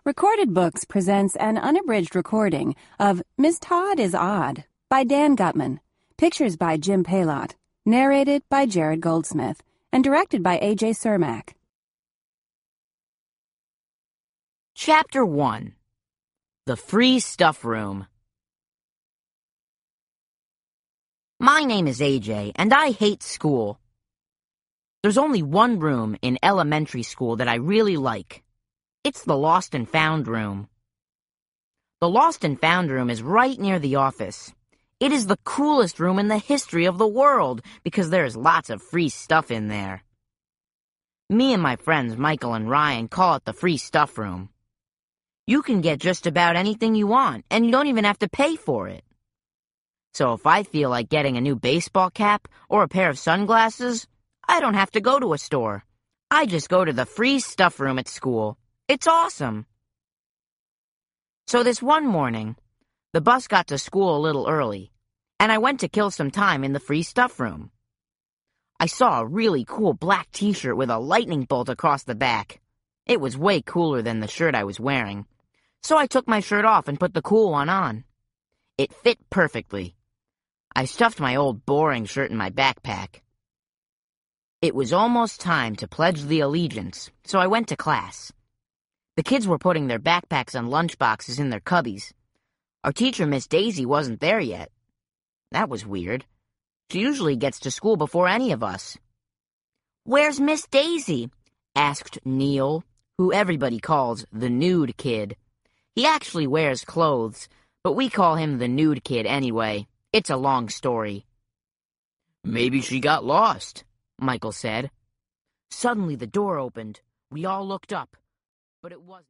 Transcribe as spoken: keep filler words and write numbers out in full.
Recorded Books presents an unabridged recording of Miss Todd is Odd by Dan Gutman, pictures by Jim Paylott, narrated by Jared Goldsmith, and directed by A J Cermak. Chapter one. The Free Stuff Room. My name is A J, and I hate school. There's only one room in elementary school that I really like. It's the Lost and Found room. The Lost and Found room is right near the office. It is the coolest room in the history of the world because there is lots of free stuff in there. Me and my friends Michael and Ryan call it the Free Stuff Room. You can get just about anything you want, and you don't even have to pay for it. So if I feel like getting a new baseball cap or a pair of sunglasses, I don't have to go to a store. I just go to the Free Stuff Room at school. It's awesome. So this one morning, the bus got to school a little early, and I went to kill some time in the Free Stuff Room. I saw a really cool black t-shirt with a lightning bolt across the back. It was way cooler than the shirt I was wearing, so I took my shirt off and put the cool one on. It fit perfectly. I stuffed my old boring shirt in my backpack. It was almost time to pledge the allegiance, so I went to class. The kids were putting their backpacks and lunchboxes in their cubbies. Our teacher, Miss Daisy, wasn't there yet. That was weird. She usually gets to school before any of us. "Where's Miss Daisy?" asked Neil, who everybody calls the nude kid. He actually wears clothes, but we call him the nude kid anyway. It's a long story. "Maybe she got lost," Michael said. Suddenly the door opened. We all looked up. But it wasn't.